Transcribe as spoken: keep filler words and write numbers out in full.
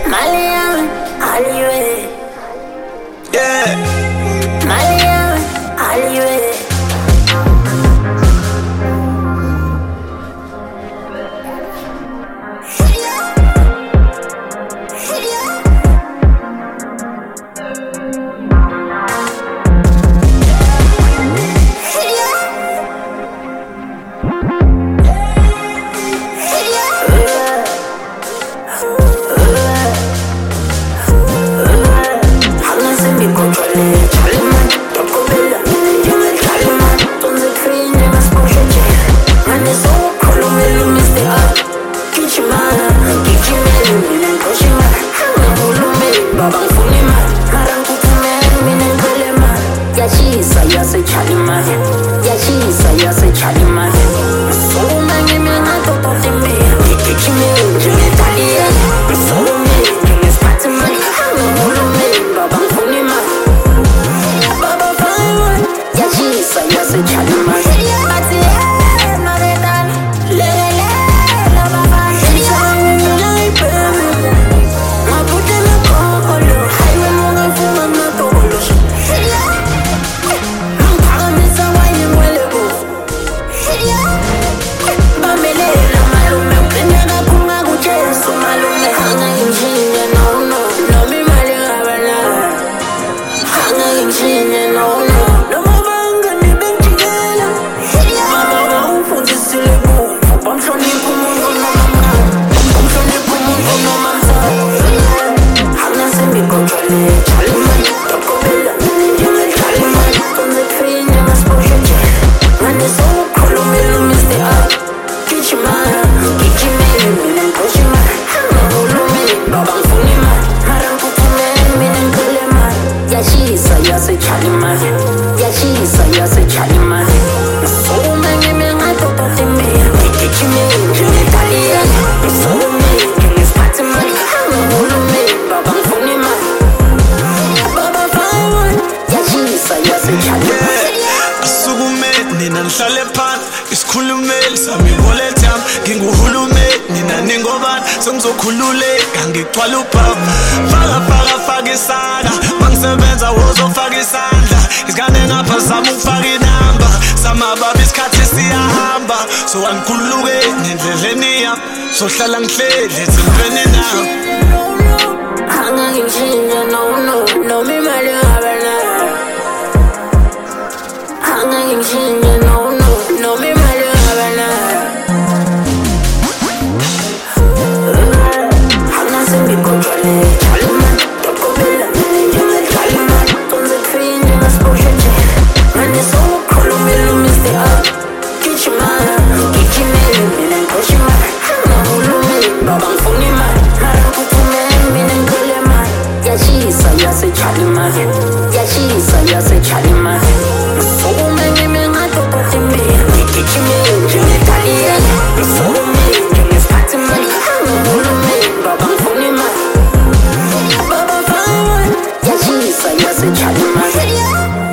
Malian, Aliwe. Yeah. Malian, Aliwe. Yachisa yase chalima, yachisa yase chalima. So many men are top of me. Kick me, Jimmy Talia. So many things Fatima. Hulu me, Baba Funima. Baba Fine, yachisa yase chalima. Batia, Maredan, Lele, Lava Fine. Like baby, I put in a call. I will not for my dollars. Yachisa yase chalima, yachisa yase chalima. So many men are top of me. Kick me, Jimmy Talia. So many things Fatima. Hulu me, Baba Funima. Baba Fine, yachisa yase chalima. Asukume nina ngihlale phansi isikhulumeli sami voletiam nginguhulumeni nina ningobani sengizokhululeka ngigcwala uphawu faka faka faka isaka mangisebenza wozofaka isandla isigane ngapha zama ukufaka inamba samababa isikhathi siyahamba so angikhululukeni endleleni yami sohlala ngihleli ezintweni nami angangijinja no no no mi mali ngabana angangijinja no no no mi mali ngabana angasembi control chalima tokobela njenga chalima tonze train njenga sport mane so kholo melo mister up kichima kichime mina koshima ngulume baba mfunima marakutume mina ngolema yachisa yase chalima yachisa yase chalima so many men are top of me kichime njenga talia so many things Fatima ngulume baba mfunima Baba Fine, yachisa yase chalima.